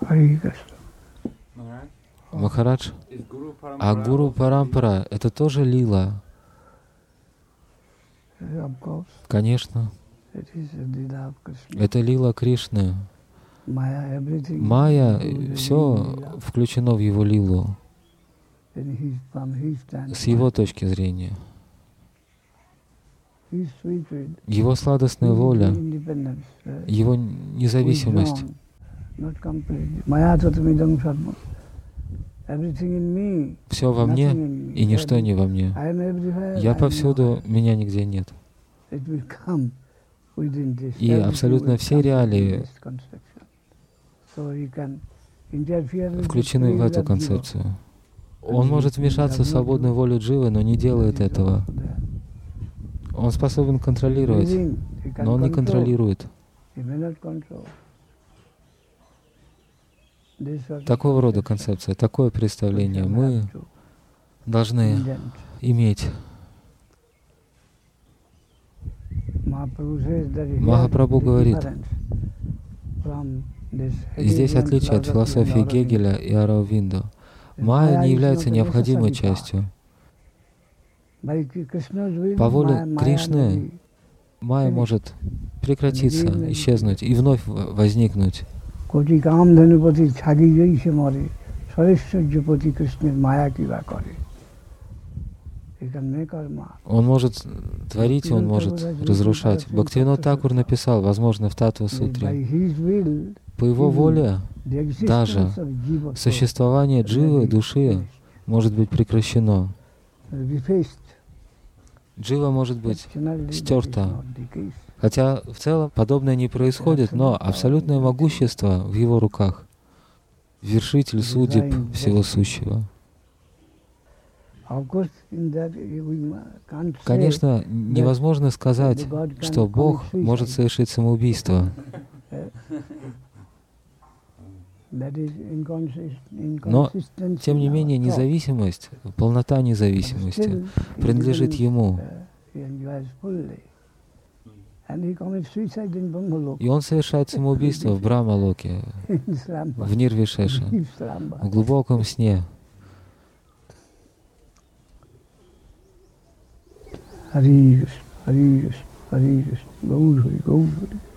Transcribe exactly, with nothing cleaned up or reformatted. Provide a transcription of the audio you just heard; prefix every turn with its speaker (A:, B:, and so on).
A: Hare Krishna.
B: Махарадж, а Гуру Парампара — это тоже лила?
A: Of course,
B: Конечно,
A: it is a lila of Krishna.
B: это лила Кришны.
A: Maya, everything
B: Майя,
A: included in
B: все
A: lila.
B: включено в его лилу,
A: And he's from his
B: с его
A: standpoint.
B: точки зрения.
A: His sweet will,
B: Его сладостная
A: his
B: воля,
A: independence, uh,
B: его независимость.
A: withdrawn, not completely. Maya tatamidam sarvam. Everything in me,
B: Все во мне,
A: nothing in me.
B: и ничто не во мне.
A: I am everywhere,
B: Я
A: I am
B: повсюду,
A: nowhere.
B: меня нигде нет.
A: It will come within this.
B: И
A: Everything
B: абсолютно
A: will
B: все
A: come within
B: реалии
A: this conception. So he can interfere with the
B: включены
A: free
B: в
A: will
B: эту
A: of jiva.
B: концепцию. Он может вмешаться в свободную волю Дживы, но не делает этого. Он способен контролировать,
A: Within, he can
B: но он не
A: control.
B: контролирует.
A: He may not control. This sort of
B: Такого рода
A: conception
B: концепция, такое
A: we
B: представление
A: shall
B: мы
A: have to
B: должны
A: invent.
B: иметь.
A: Mahaprabhu says that here
B: Махапрабху
A: the
B: говорит,
A: difference from this
B: и здесь
A: Hegelian
B: отличие от
A: philosophy
B: философии
A: and Aurobindo.
B: Гегеля и Аравиндо.
A: The
B: Майя
A: Maya
B: не
A: is
B: является
A: not a
B: необходимой
A: necessary part.
B: частью.
A: By Krishna's will,
B: По воле
A: Maya- Maya
B: Кришны
A: may be
B: Майя может прекратиться, исчезнуть и вновь в- возникнуть.
A: কোটি কামধেনুপতি ছাগি জৈসে মরে সরেশ্বর্যপতি কৃষ্ণের মায়া কিবা করে। He can make or mar.
B: Он может творить, он может разрушать. Бхактивинод Такур написал, возможно, в Татва
A: By
B: Сутре,
A: his will,
B: по его воле
A: the existence
B: даже
A: of jiva soul
B: существование дживы, души, может быть прекращено.
A: will be faced.
B: Джива может быть
A: Externally, that is
B: стерта.
A: not the case.
B: Хотя в целом подобное не происходит, но абсолютное могущество в его руках. Вершитель судеб всего сущего.
A: Of course, in that we can't say
B: Конечно, невозможно сказать, что Бог может совершить самоубийство.
A: that is inconsist-
B: Но,
A: inconsistency
B: тем не
A: in our
B: менее,
A: thought.
B: независимость, полнота независимости
A: Still,
B: принадлежит
A: he
B: Ему.
A: uh, he enjoys fully. And he commits suicide in Brahmaloka,
B: И Он совершает самоубийство в Брахмалоке,
A: in slumber,
B: в Нирвишеше,
A: deep slumber.
B: в глубоком сне.
A: Hare Krishna, Hare Krishna, Hare Krishna, Gaur Hari, Gaur Hari.